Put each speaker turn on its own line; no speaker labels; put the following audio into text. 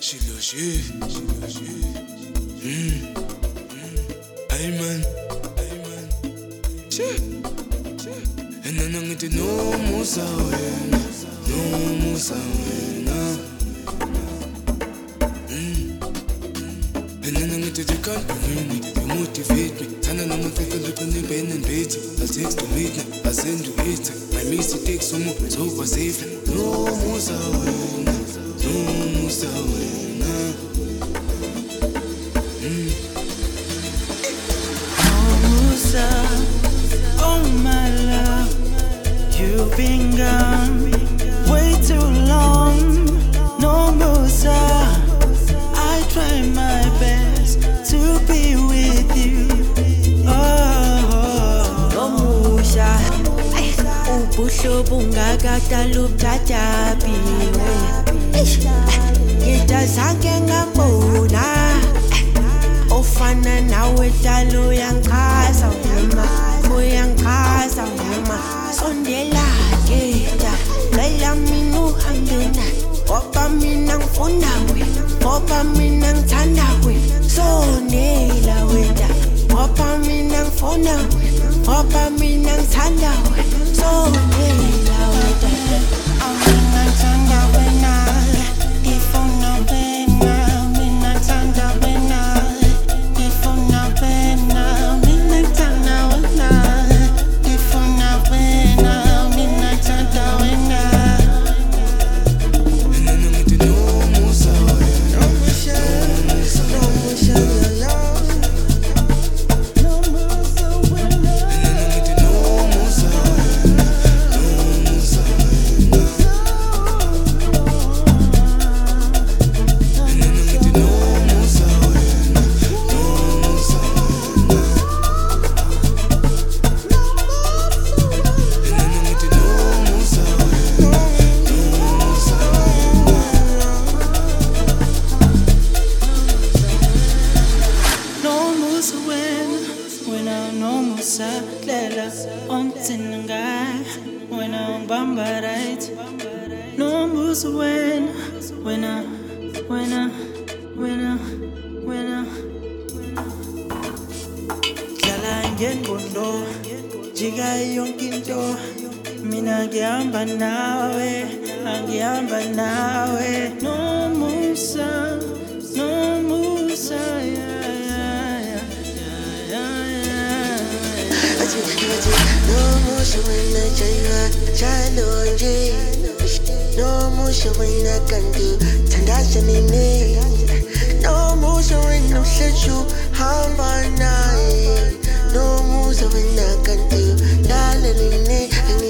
Ayman, and then I'm going no Musa, no Musa, and then I'm going to the country, you motivate me. Tana na take a look on the pen and beat it. I'll text to meet me, I'll send you it. My missy takes some more, so for safe. No Musa, no Musa,
oh my love, you've been gone way too long. No Musa, I try my best to be with you. Oh, no Musa, ubuhlo bungakaqala ubuthathabiwe. Ngidazange ngabona ofana nawe dalo uyangichaza wema sondela ngeda lala mina uhambe naye ngoba mina ngifuna wena ngoba mina ngithanda wena sondela wena ngoba mina ngifuna wena ngoba mina ngithanda wena sondela wena mina ngithanda wena ngifuna wena mina ngithanda wena
No moves when I can do, darling,